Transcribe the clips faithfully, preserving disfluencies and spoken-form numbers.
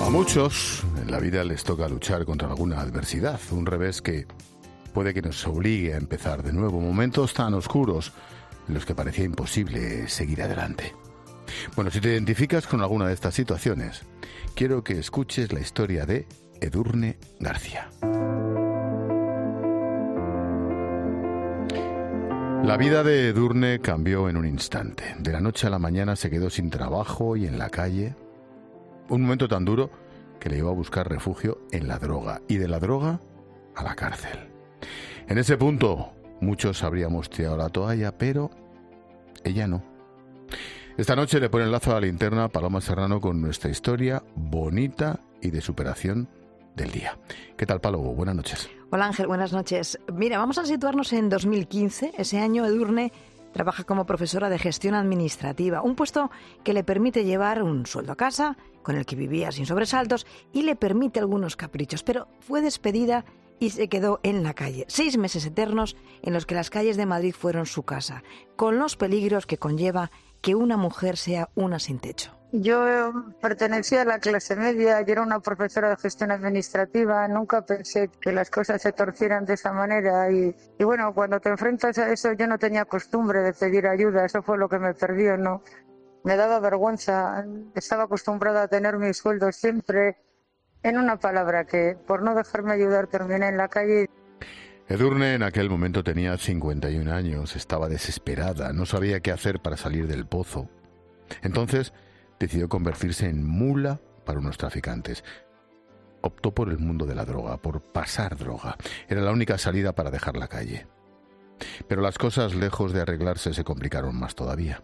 A muchos en la vida les toca luchar contra alguna adversidad, un revés que puede que nos obligue a empezar de nuevo, momentos tan oscuros en los que parecía imposible seguir adelante. Bueno, si te identificas con alguna de estas situaciones, quiero que escuches la historia de Edurne García. La vida de Edurne cambió en un instante. De la noche a la mañana se quedó sin trabajo y en la calle. Un momento tan duro que le llevó a buscar refugio en la droga, y de la droga a la cárcel. En ese punto muchos habríamos tirado la toalla, pero ella no. Esta noche le pone el lazo a la linterna Paloma Serrano con nuestra historia bonita y de superación del día. ¿Qué tal, Palo? Buenas noches. Hola, Ángel, buenas noches. Mira, vamos a situarnos en dos mil quince. Ese año Edurne trabaja como profesora de gestión administrativa, un puesto que le permite llevar un sueldo a casa, con el que vivía sin sobresaltos, y le permite algunos caprichos, pero fue despedida y se quedó en la calle. Seis meses eternos en los que las calles de Madrid fueron su casa, con los peligros que conlleva que una mujer sea una sin techo. Yo pertenecía a la clase media, yo era una profesora de gestión administrativa, nunca pensé que las cosas se torcieran de esa manera y, y bueno, cuando te enfrentas a eso yo no tenía costumbre de pedir ayuda, eso fue lo que me perdió, ¿no? Me daba vergüenza, estaba acostumbrada a tener mis sueldos siempre, en una palabra que por no dejarme ayudar terminé en la calle. Edurne en aquel momento tenía cincuenta y un años, estaba desesperada, no sabía qué hacer para salir del pozo. Entonces decidió convertirse en mula para unos traficantes. Optó por el mundo de la droga, por pasar droga. Era la única salida para dejar la calle. Pero las cosas, lejos de arreglarse, se complicaron más todavía.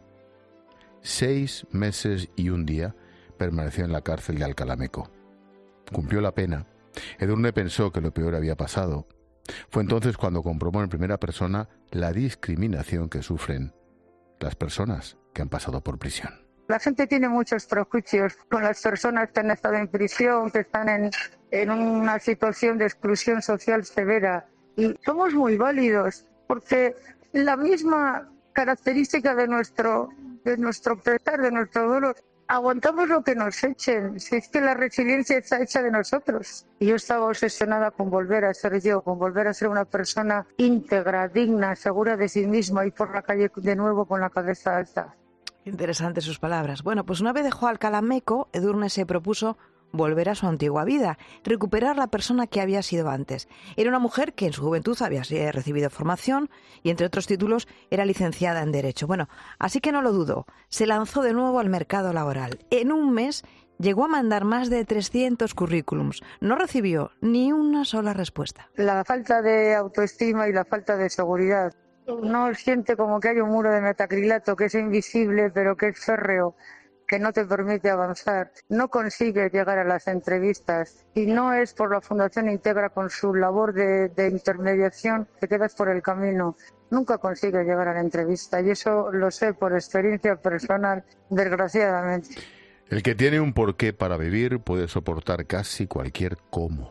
Seis meses y un día permaneció en la cárcel de Alcalameco. Cumplió la pena. Edurne pensó que lo peor había pasado. Fue entonces cuando comprobó en primera persona la discriminación que sufren las personas que han pasado por prisión. La gente tiene muchos prejuicios con las personas que han estado en prisión, que están en, en una situación de exclusión social severa. Y somos muy válidos, porque la misma característica de nuestro, de nuestro pesar, de nuestro dolor, aguantamos lo que nos echen. Si es que la resiliencia está hecha de nosotros. Y yo estaba obsesionada con volver a ser yo, con volver a ser una persona íntegra, digna, segura de sí misma, y por la calle de nuevo con la cabeza alta. Interesantes sus palabras. Bueno, pues una vez dejó Alcalameco, Edurne se propuso volver a su antigua vida, recuperar la persona que había sido antes. Era una mujer que en su juventud había recibido formación y, entre otros títulos, era licenciada en Derecho. Bueno, así que no lo dudó. Se lanzó de nuevo al mercado laboral. En un mes llegó a mandar más de trescientos currículums. No recibió ni una sola respuesta. La falta de autoestima y la falta de seguridad. Uno siente como que hay un muro de metacrilato que es invisible, pero que es férreo, que no te permite avanzar. No consigues llegar a las entrevistas y no es por la Fundación Integra con su labor de, de intermediación, te quedas por el camino. Nunca consigues llegar a la entrevista y eso lo sé por experiencia personal, desgraciadamente. El que tiene un porqué para vivir puede soportar casi cualquier cómo.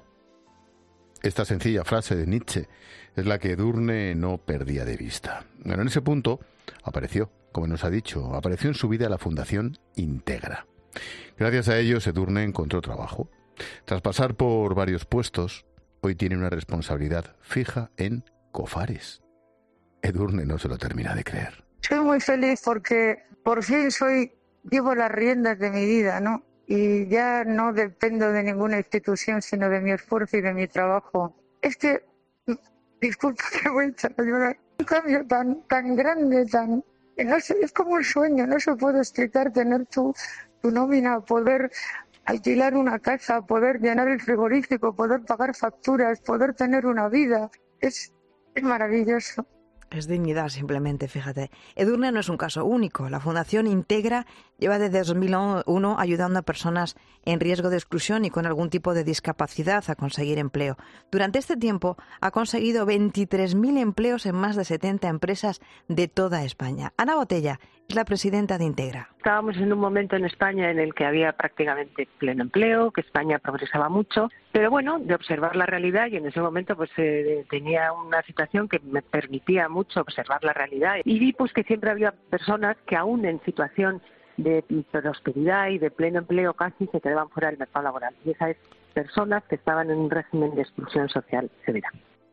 Esta sencilla frase de Nietzsche es la que Edurne no perdía de vista. Bueno, en ese punto apareció, como nos ha dicho, apareció en su vida la Fundación Integra. Gracias a ellos, Edurne encontró trabajo. Tras pasar por varios puestos, hoy tiene una responsabilidad fija en Cofares. Edurne no se lo termina de creer. Soy muy feliz porque por fin soy, llevo las riendas de mi vida, ¿no? Y ya no dependo de ninguna institución, sino de mi esfuerzo y de mi trabajo. Es que, disculpa que voy a echar a llorar, un cambio tan, tan grande, tan, no sé, es como un sueño, no se puede explicar tener tu, tu nómina, poder alquilar una casa, poder llenar el frigorífico, poder pagar facturas, poder tener una vida. Es, es maravilloso. Es dignidad simplemente, fíjate. Edurne no es un caso único. La Fundación Integra lleva desde dos mil uno ayudando a personas en riesgo de exclusión y con algún tipo de discapacidad a conseguir empleo. Durante este tiempo ha conseguido veintitrés mil empleos en más de setenta empresas de toda España. Ana Botella es la presidenta de Integra. Estábamos en un momento en España en el que había prácticamente pleno empleo, que España progresaba mucho, pero bueno, de observar la realidad, y en ese momento pues eh, tenía una situación que me permitía mucho observar la realidad y vi pues que siempre había personas que aún en situación de prosperidad y de pleno empleo casi se quedaban fuera del mercado laboral. Y esas personas que estaban en un régimen de exclusión social severa.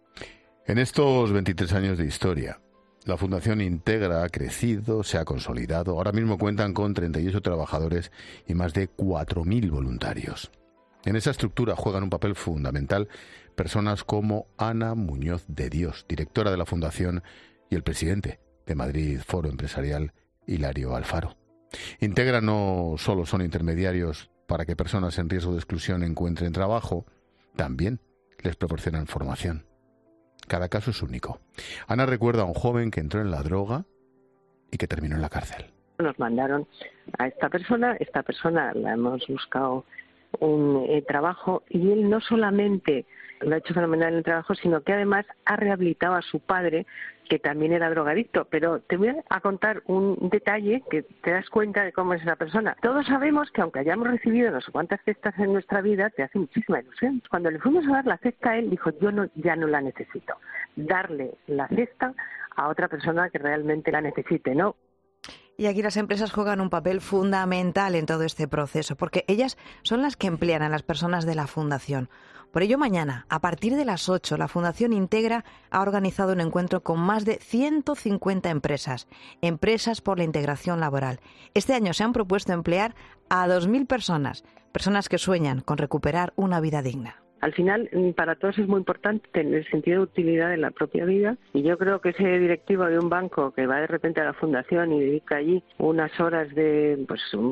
En estos veintitrés años de historia, la Fundación Integra ha crecido, se ha consolidado. Ahora mismo cuentan con treinta y ocho trabajadores y más de cuatro mil voluntarios. En esa estructura juegan un papel fundamental personas como Ana Muñoz de Dios, directora de la Fundación, y el presidente de Madrid Foro Empresarial, Hilario Alfaro. Integra no solo son intermediarios para que personas en riesgo de exclusión encuentren trabajo, también les proporcionan formación. Cada caso es único. Ana recuerda a un joven que entró en la droga y que terminó en la cárcel. Nos mandaron a esta persona, esta persona la hemos buscado un eh, trabajo y él no solamente lo ha hecho fenomenal en el trabajo, sino que además ha rehabilitado a su padre, que también era drogadicto. Pero te voy a contar un detalle que te das cuenta de cómo es esa persona. Todos sabemos que aunque hayamos recibido no sé cuántas cestas en nuestra vida, te hace muchísima ilusión. Cuando le fuimos a dar la cesta, él dijo, yo no, ya no la necesito. Darle la cesta a otra persona que realmente la necesite, ¿no? Y aquí las empresas juegan un papel fundamental en todo este proceso, porque ellas son las que emplean a las personas de la Fundación. Por ello, mañana, a partir de las ocho, la Fundación Integra ha organizado un encuentro con más de ciento cincuenta empresas, empresas por la integración laboral. Este año se han propuesto emplear a dos mil personas, personas que sueñan con recuperar una vida digna. Al final, para todos es muy importante tener el sentido de utilidad de la propia vida y yo creo que ese directivo de un banco que va de repente a la fundación y dedica allí unas horas de pues un,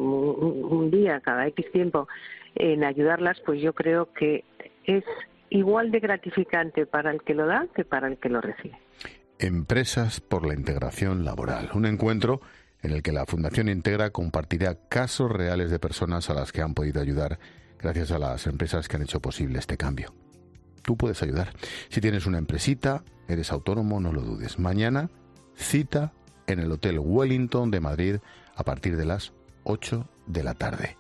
un día cada X tiempo en ayudarlas, pues yo creo que es igual de gratificante para el que lo da que para el que lo recibe. Empresas por la integración laboral, un encuentro en el que la Fundación Integra compartirá casos reales de personas a las que han podido ayudar gracias a las empresas que han hecho posible este cambio. Tú puedes ayudar. Si tienes una empresita, eres autónomo, no lo dudes. Mañana, cita en el Hotel Wellington de Madrid a partir de las ocho de la tarde.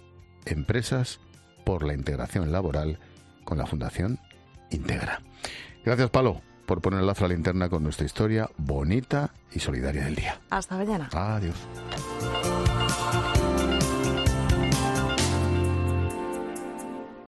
Empresas por la integración laboral con la Fundación Integra. Gracias, Palo, por poner el lazo a la linterna con nuestra historia bonita y solidaria del día. Hasta mañana. Adiós.